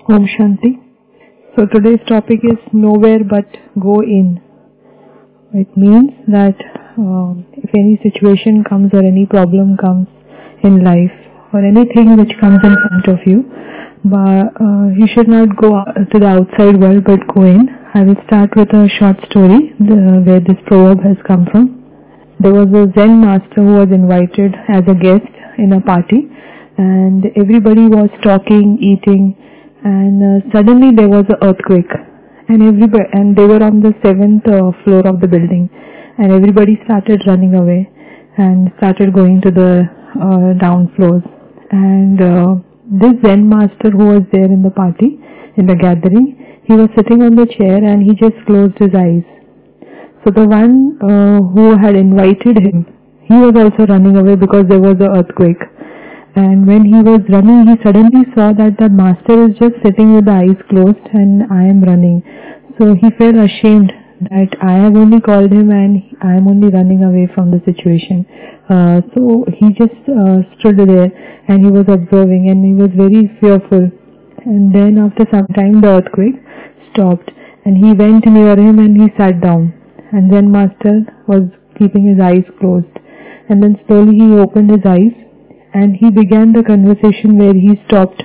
Om Shanti. So today's topic is nowhere but go in. It means that if any situation comes or any problem comes in life or anything which comes in front of you, you should not go to the outside world but go in. I will start with a short story where this proverb has come from. There was a Zen master who was invited as a guest in a party, and everybody was talking, eating, and suddenly there was an earthquake, and they were on the 7th floor of the building, and everybody started running away and started going to the down floors. And this Zen master who was there in the party, in the gathering, he was sitting on the chair and he just closed his eyes. So the one who had invited him, he was also running away because there was an earthquake. And when he was running, he suddenly saw that the master is just sitting with the eyes closed and I am running. So he felt ashamed that I have only called him and I am only running away from the situation. So he just stood there and he was observing and he was very fearful. And then after some time the earthquake stopped and he went near him and he sat down. And then master was keeping his eyes closed. And then slowly he opened his eyes and he began the conversation where he stopped.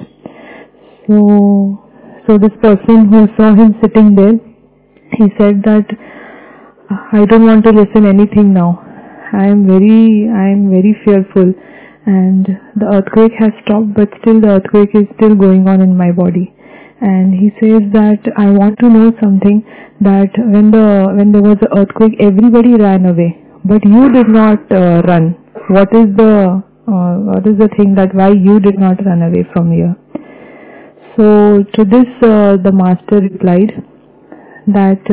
So this person who saw him sitting there, he said that I don't want to listen anything now. I am very fearful, and the earthquake has stopped, but still the earthquake is still going on in my body. And he says that I want to know something, that when there was an earthquake, everybody ran away, but you did not run. What is the thing that why you did not run away from here? So to this the master replied that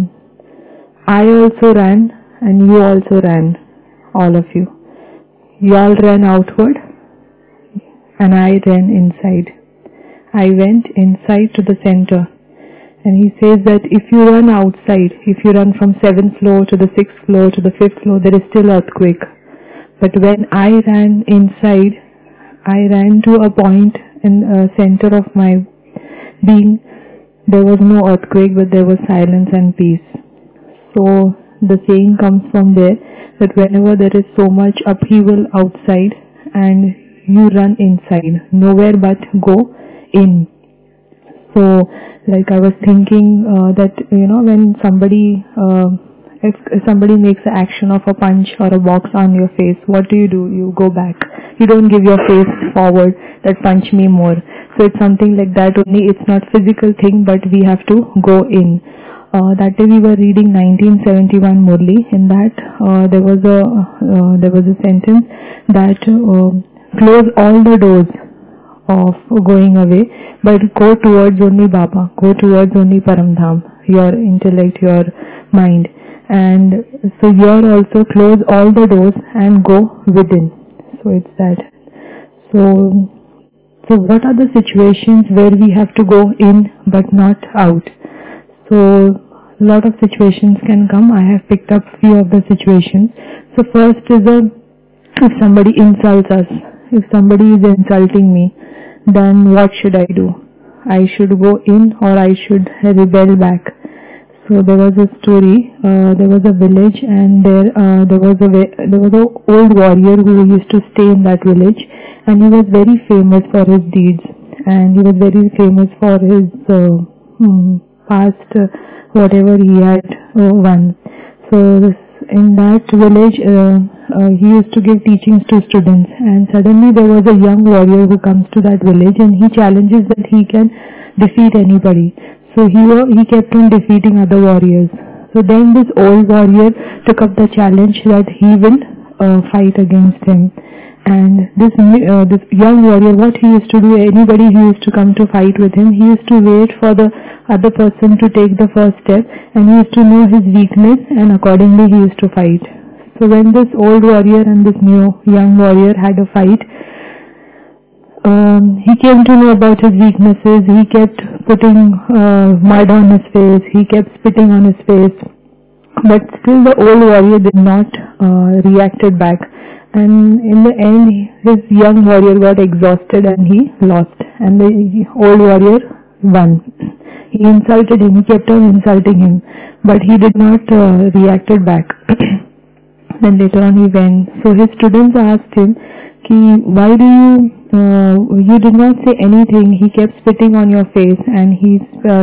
I also ran and you also ran, all of you. You all ran outward and I ran inside. I went inside to the center. And he says that if you run outside, if you run from 7th floor to the 6th floor to the 5th floor, there is still earthquake. But when I ran inside, I ran to a point in the center of my being. There was no earthquake, but there was silence and peace. So the saying comes from there that whenever there is so much upheaval outside and you run inside, nowhere but go in. So like I was thinking that when somebody if somebody makes an action of a punch or a box on your face, what do? You go back. You don't give your face forward that punch me more. So it's something like that only. It's not physical thing, but we have to go in. That day we were reading 1971 Murli. In that there was a sentence that close all the doors of going away, but go towards only Baba. Go towards only Paramdham. Your intellect, your mind. And so here also close all the doors and go within. So it's that. So what are the situations where we have to go in but not out? So a lot of situations can come. I have picked up few of the situations. So first is if somebody insults us, if somebody is insulting me, then what should I do? I should go in or I should rebel back. So there was a story. There was a village, and there was an old warrior who used to stay in that village, and he was very famous for his deeds, and he was very famous for his past whatever he had won. So in that village, he used to give teachings to students, and suddenly there was a young warrior who comes to that village, and he challenges that he can defeat anybody. So he kept on defeating other warriors. So then this old warrior took up the challenge that he will fight against him. And this young warrior, what he used to do, anybody who used to come to fight with him, he used to wait for the other person to take the first step, and he used to know his weakness, and accordingly he used to fight. So when this old warrior and this new young warrior had a fight, he came to know about his weaknesses. He kept putting mud on his face. He kept spitting on his face. But still the old warrior did not reacted back. And in the end, his young warrior got exhausted and he lost. And the old warrior one. He insulted him, he kept on insulting him, but he did not reacted back. Then later on he went. So his students asked him, why do you did not say anything? He kept spitting on your face and he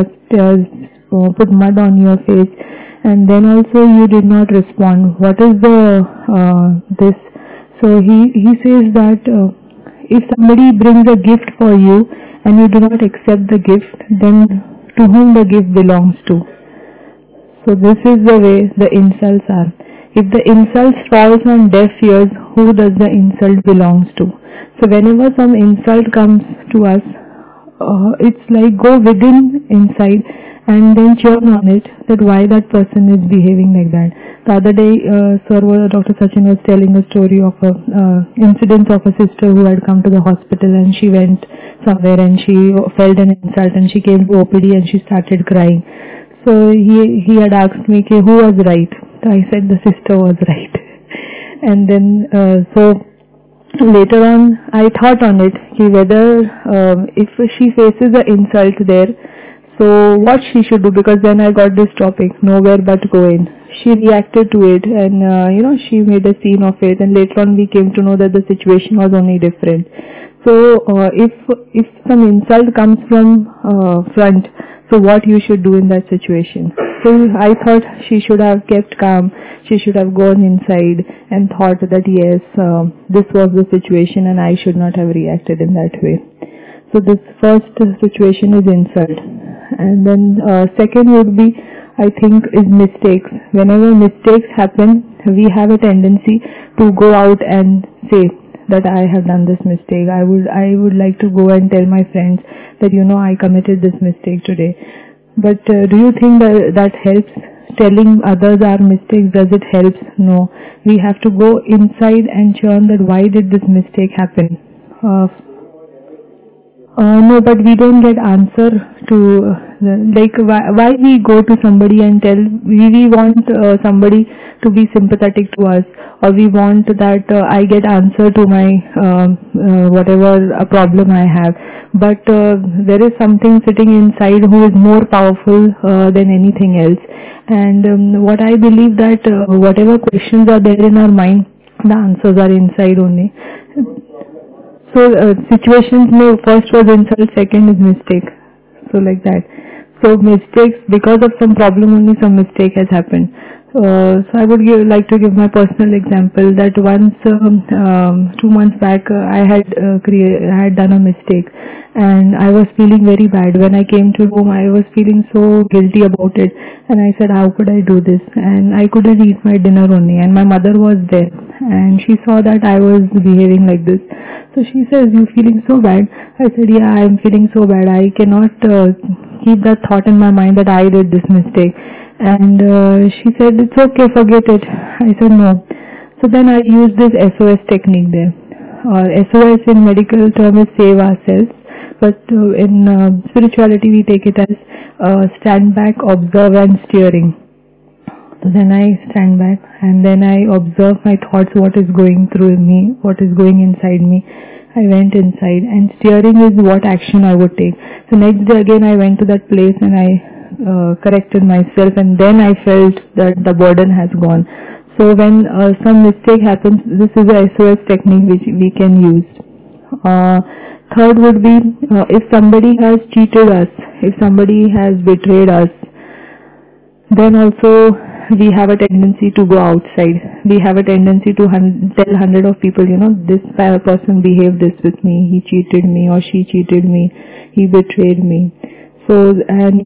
put mud on your face, and then also you did not respond. What is this? So he says that if somebody brings a gift for you and you do not accept the gift, then to whom the gift belongs to? So this is the way the insults are. If the insult falls on deaf ears, who does the insult belongs to? So whenever some insult comes to us, it's like go within inside and then churn on it, that why that person is behaving like that. The other day, Dr. Sachin was telling a story of a incident of a sister who had come to the hospital, and she went somewhere and she felt an insult and she came to OPD and she started crying. So he had asked me, who was right? I said the sister was right. And then so later on I thought on it, whether if she faces an insult there, so what she should do, because then I got this topic, nowhere but go in. She reacted to it and she made a scene of it, and later on we came to know that the situation was only different. So if some insult comes from front, so what you should do in that situation? So I thought she should have kept calm. She should have gone inside and thought that yes, this was the situation and I should not have reacted in that way. So this first situation is insult. And then second would be, I think, is mistakes. Whenever mistakes happen, we have a tendency to go out and say that I have done this mistake. I would like to go and tell my friends that I committed this mistake today. But do you think that helps? Telling others our mistakes, does it help? No. We have to go inside and churn that why did this mistake happen? No, but we don't get answer to why we go to somebody and tell. We want somebody to be sympathetic to us, or we want that I get answer to my whatever a problem I have. But there is something sitting inside who is more powerful than anything else. And what I believe that whatever questions are there in our mind, the answers are inside only. So situations, first was insult, second is mistake. So like that. So mistakes, because of some problem only some mistake has happened. So I would like to give my personal example that once 2 months back I had done a mistake and I was feeling very bad. When I came to home I was feeling so guilty about it, and I said how could I do this, and I couldn't eat my dinner only, and my mother was there and she saw that I was behaving like this. So she says, you feeling so bad? I said, yeah, I am feeling so bad. I cannot keep that thought in my mind that I did this mistake. And she said, it's okay, forget it. I said, no. So then I used this SOS technique there. SOS in medical term is save ourselves, but in spirituality we take it as stand back, observe and steering. So then I stand back and then I observe my thoughts, what is going through me, what is going inside me. I went inside, and steering is what action I would take. So next day again I went to that place and I corrected myself, and then I felt that the burden has gone. So when some mistake happens, this is a SOS technique which we can use. Third would be if somebody has cheated us, if somebody has betrayed us, then also we have a tendency to go outside. We have a tendency to tell 100 of people, this person behaved this with me, he cheated me or she cheated me, he betrayed me. So, and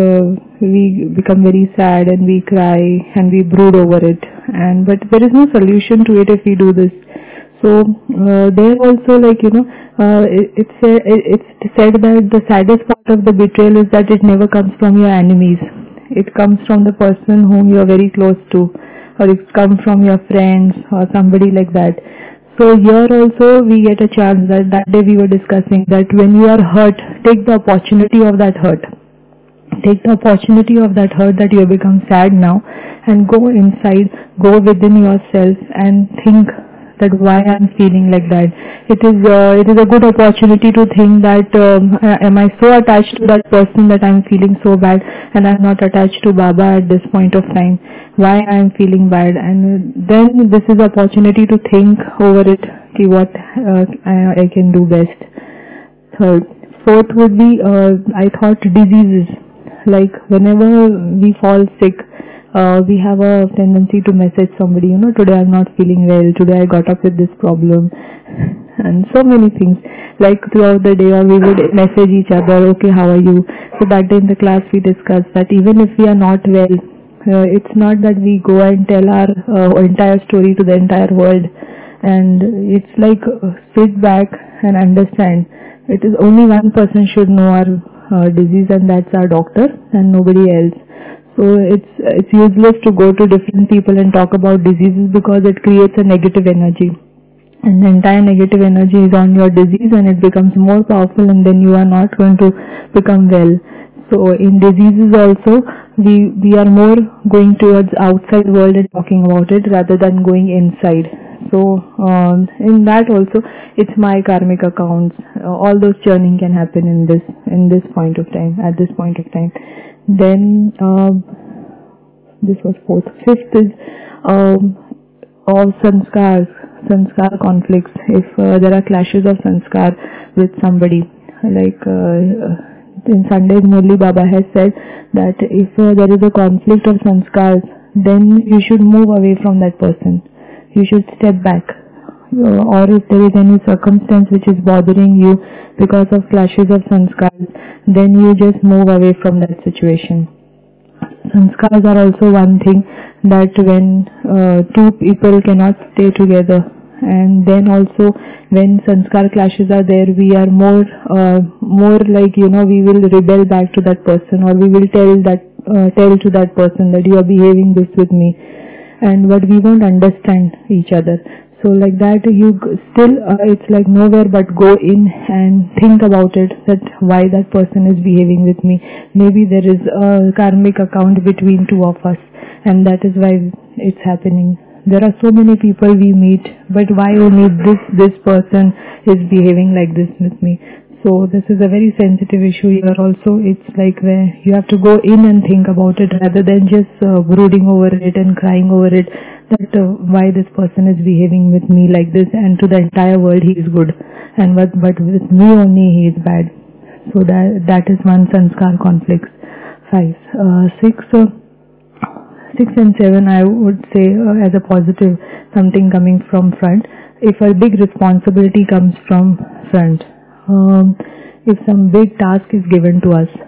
we become very sad and we cry and we brood over it. But there is no solution to it if we do this. So there also, it's said that the saddest part of the betrayal is that it never comes from your enemies. It comes from the person whom you are very close to, or it comes from your friends or somebody like that. So here also we get a chance that day we were discussing that when you are hurt, take the opportunity of that hurt. Take the opportunity of that hurt that you have become sad now, and go inside, go within yourself and think that why I'm feeling like that. It is a good opportunity to think that am I so attached to that person that I'm feeling so bad, and I'm not attached to Baba at this point of time. Why I'm feeling bad, and then this is opportunity to think over it. See what I can do best. Third, fourth would be I thought diseases. Like whenever we fall sick, we have a tendency to message somebody, today I'm not feeling well, today I got up with this problem, and so many things. Like throughout the day, or we would message each other, okay, how are you? So that day in the class we discussed that even if we are not well, it's not that we go and tell our entire story to the entire world. And it's like sit back and understand. It is only one person should know our disease, and that's our doctor, and nobody else. So it's useless to go to different people and talk about diseases, because it creates a negative energy, and the entire negative energy is on your disease, and it becomes more powerful, and then you are not going to become well. So in diseases also, we are more going towards outside world and talking about it rather than going inside. So in that also, it's my karmic accounts. All those churning can happen in this point of time, at this point of time. Then this was fourth. Fifth is of sanskar conflicts. If there are clashes of sanskar with somebody, like in Sunday's Murli, Baba has said that if there is a conflict of sanskars, then you should move away from that person. You should step back. Or if there is any circumstance which is bothering you because of clashes of sanskars, then you just move away from that situation. Sanskars are also one thing that when two people cannot stay together, and then also when sanskar clashes are there, we are more like, we will rebel back to that person, or we will tell to that person that you are behaving this with me, but we won't understand each other. So like that, you still, it's like nowhere but go in and think about it, that why that person is behaving with me. Maybe there is a karmic account between two of us, and that is why it's happening. There are so many people we meet, but why only this person is behaving like this with me? So this is a very sensitive issue here also. It's like where you have to go in and think about it rather than just brooding over it and crying over it, that why this person is behaving with me like this, and to the entire world he is good, and but with me only he is bad. So that is one sanskar conflict. 5. 6 and 7, I would say as a positive, something coming from front. If a big responsibility comes from front, if some big task is given to us,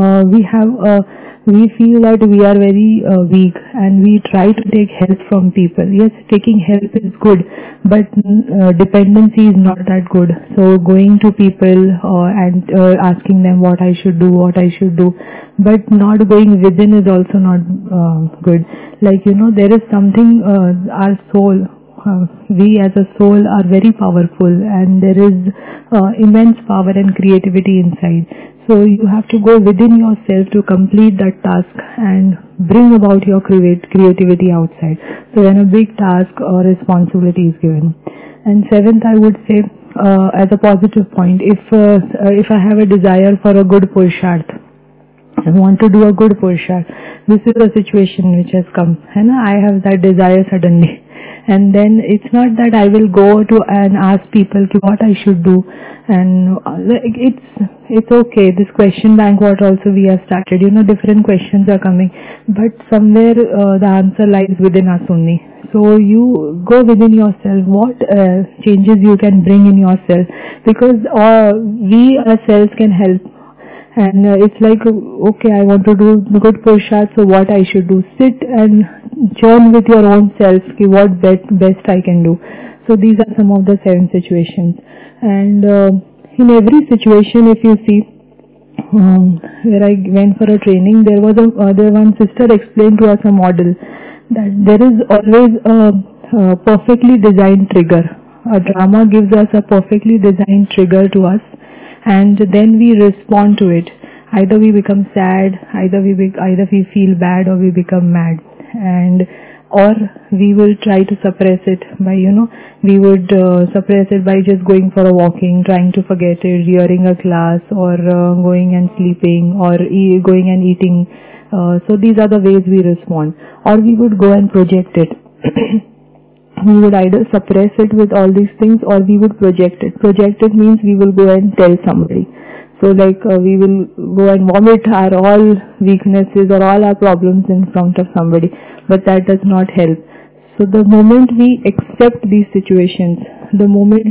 we feel that we are very weak, and we try to take help from people. Yes, taking help is good, but dependency is not that good. So going to people and asking them what I should do, but not going within is also not good. Like, there is something, our soul, we as a soul are very powerful, and there is immense power and creativity inside. So you have to go within yourself to complete that task and bring about your creativity outside. So when a big task or responsibility is given. And 7th, I would say as a positive point, if I have a desire for a good Purusharth, I want to do a good Purusharth, this is a situation which has come, and I have that desire suddenly. And then it's not that I will go to and ask people what I should do, and it's okay. This question bank what also we have started, different questions are coming, but somewhere the answer lies within us only. So you go within yourself, what changes you can bring in yourself, because we ourselves can help. And it's like, okay, I want to do good Purusharth, so what I should do? Sit and churn with your own self, what best I can do. So these are some of the 7 situations. And in every situation, if you see, where I went for a training, there one sister explained to us a model, that there is always a perfectly designed trigger. A drama gives us a perfectly designed trigger to us, and then we respond to it. Either we become sad, either we feel bad, or we become mad. And or we will try to suppress it by, we would suppress it by just going for a walking, trying to forget it, hearing a class, or going and sleeping, or going and eating. So these are the ways we respond. Or we would go and project it. We would either suppress it with all these things, or we would project it. Project it means we will go and tell somebody. So we will go and vomit our all weaknesses or all our problems in front of somebody, but that does not help. So the moment we accept these situations, the moment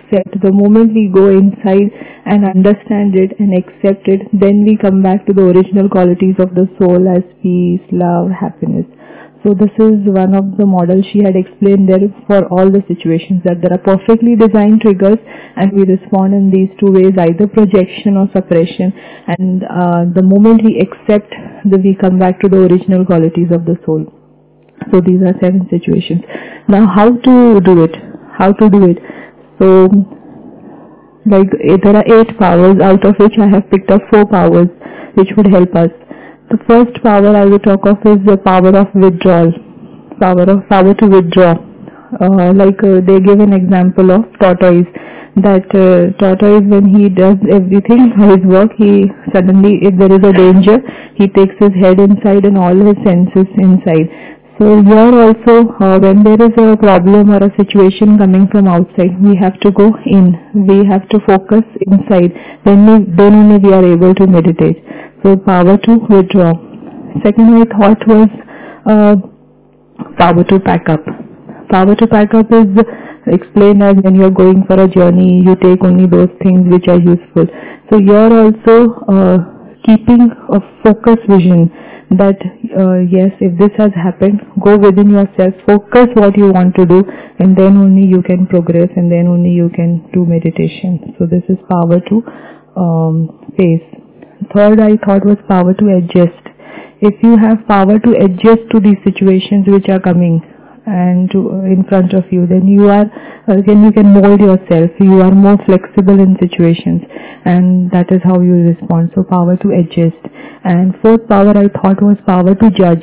we go inside and understand it and accept it, then we come back to the original qualities of the soul as peace, love, happiness. So this is one of the models she had explained there for all the situations, that there are perfectly designed triggers and we respond in these two ways, either projection or suppression. And the moment we accept, we come back to the original qualities of the soul. So these are 7 situations. Now how to do it? So there are 8 powers, out of which I have picked up 4 powers which would help us. The first power I will talk of is the power of withdrawal, power to withdraw. They give an example of tortoise, that tortoise, when he does everything for his work, he suddenly, if there is a danger, he takes his head inside and all his senses inside. So here also, when there is a problem or a situation coming from outside, we have to go in. We have to focus inside. Then only we are able to meditate. So power to withdraw. Second I thought was power to pack up. Power to pack up is explained as when you are going for a journey, you take only those things which are useful. So you are also keeping a focused vision that yes, if this has happened, go within yourself, focus what you want to do, and then only you can progress, and then only you can do meditation. So this is power to face. Third I thought was power to adjust. If you have power to adjust to these situations which are coming and in front of you, then you can mold yourself. You are more flexible in situations, and that is how you respond. So power to adjust. And fourth power I thought was power to judge.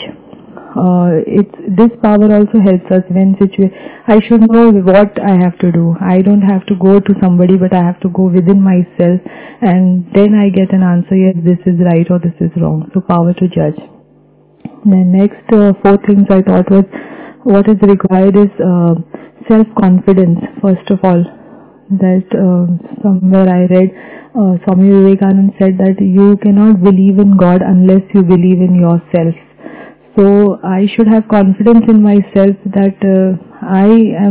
This power also helps us when I should know what I have to do. I don't have to go to somebody, but I have to go within myself, and then I get an answer, yes, this is right or this is wrong. So power to judge. The next 4 things I thought was, what is required is self-confidence. First of all, that somewhere I read Swami Vivekananda said that you cannot believe in God unless you believe in yourself. So I should have confidence in myself that I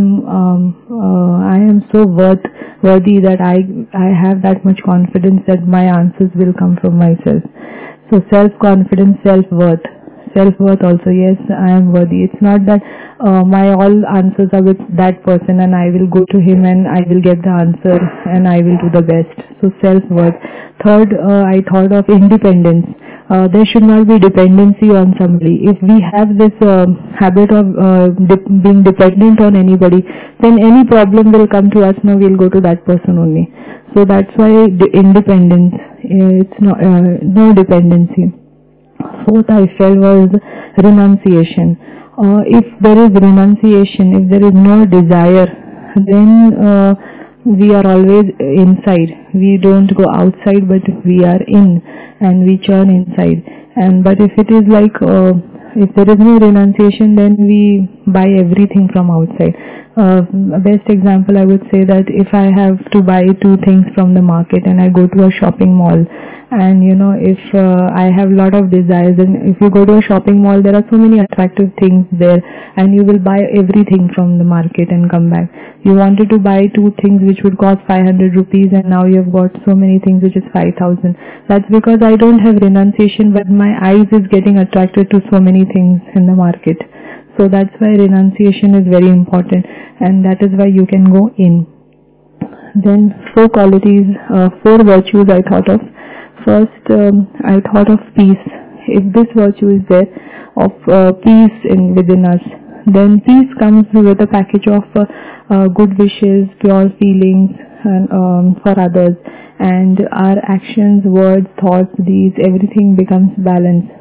am so worthy, that I have that much confidence that my answers will come from myself. So self-confidence, self-worth. Self-worth also, yes, I am worthy. It's not that my all answers are with that person and I will go to him and I will get the answer and I will do the best. So self-worth. Third, I thought of independence. There should not be dependency on somebody. If we have this habit of being dependent on anybody, then any problem will come to us, now we'll go to that person only. So that's why the independence, it's not, no dependency. Fourth I felt was renunciation. If there is renunciation, if there is no desire, then we are always inside. We don't go outside, but we are in and we churn inside. But if it is like, if there is no renunciation, then we buy everything from outside. Best example I would say that if I have to buy 2 things from the market and I go to a shopping mall, and if I have a lot of desires, and if you go to a shopping mall, there are so many attractive things there, and you will buy everything from the market and come back. You wanted to buy 2 things which would cost 500 rupees, and now you have got so many things which is 5,000. That's because I don't have renunciation, but my eyes is getting attracted to so many things in the market. So that's why renunciation is very important, and that is why you can go in. Then 4 qualities, 4 virtues I thought of. First, I thought of peace. If this virtue is there, of peace within us, then peace comes with a package of good wishes, pure feelings and for others, and our actions, words, thoughts, deeds, everything becomes balanced.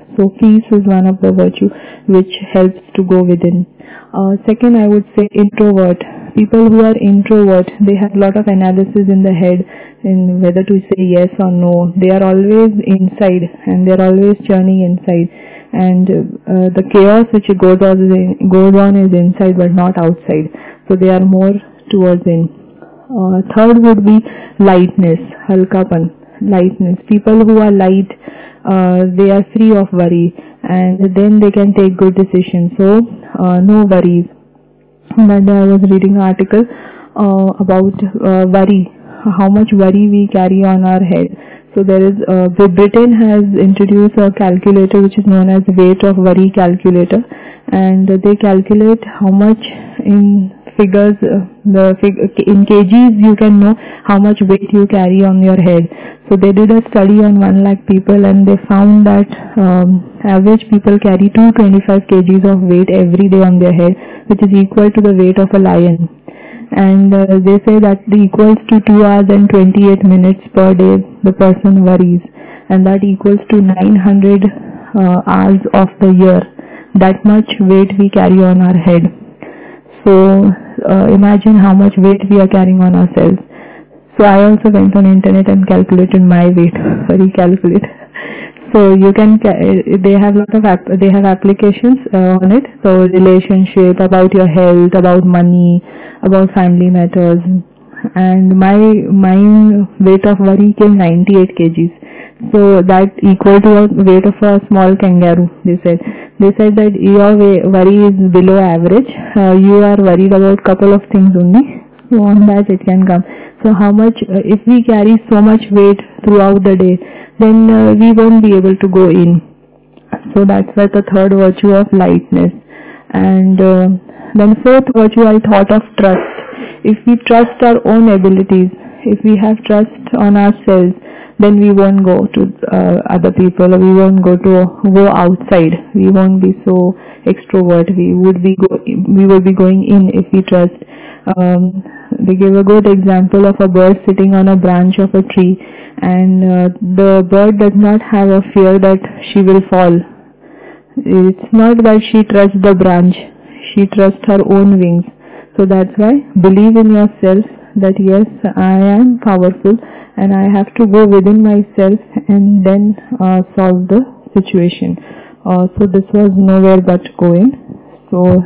So peace is one of the virtue which helps to go within. Second, I would say introvert. People who are introvert, they have a lot of analysis in the head in whether to say yes or no. They are always inside and they are always churning inside, and the chaos which goes on is inside but not outside. So they are more towards in. Third would be lightness, halkapan, lightness. People who are light, they are free of worry, and then they can take good decisions. So no worries. But I was reading an article about worry, how much worry we carry on our head. So there is, Britain has introduced a calculator which is known as weight of worry calculator, and they calculate how much in figures, in kgs you can know how much weight you carry on your head. So they did a study on 1 lakh people, and they found that average people carry 225 kgs of weight every day on their head, which is equal to the weight of a lion. And they say that equals to 2 hours and 28 minutes per day the person worries, and that equals to 900 hours of the year. That much weight we carry on our head. So imagine how much weight we are carrying on ourselves. So I also went on internet and calculated my weight. Recalculate. So you can, they have applications on it. So relationship, about your health, about money, about family matters. And my weight of worry came 98 kgs. So that equal to a weight of a small kangaroo. They said that your worry is below average. You are worried about couple of things only. So on that it can come. So how much, if we carry so much weight throughout the day, then we won't be able to go in. So that's why the third virtue of lightness. And then fourth virtue I thought of trust. If we trust our own abilities, if we have trust on ourselves, then we won't go to other people, or we won't go outside. We won't be so extrovert. We would be going in if we trust. They gave a good example of a bird sitting on a branch of a tree, and the bird does not have a fear that she will fall. It's not that she trusts the branch, she trusts her own wings. So that's why believe in yourself that yes, I am powerful and I have to go within myself and then solve the situation. So this was nowhere but going. So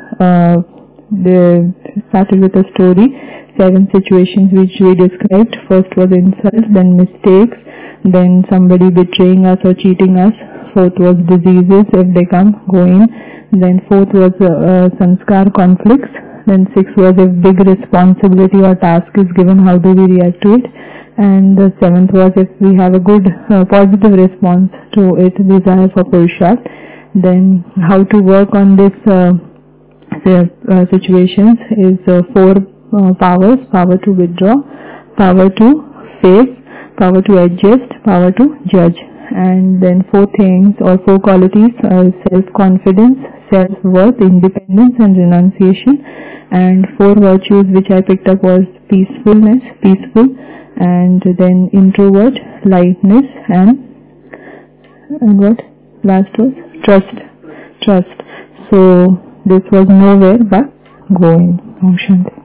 they started with a story, 7 situations which we described. First was insult, then mistakes, then somebody betraying us or cheating us. Fourth was diseases, if they come, go in. Then fourth was sanskar, conflicts. Then sixth was if big responsibility or task is given, how do we react to it. And the seventh was if we have a good positive response to it, desire for Purusharth. Then how to work on this situations is 4 powers: power to withdraw, power to face, power to adjust, power to judge. And then 4 things or 4 qualities are self-confidence, self-worth, independence and renunciation. And 4 virtues which I picked up was peacefulness, peaceful, and then introvert, lightness, and what last was trust. So this was nowhere but going. Om Shanti.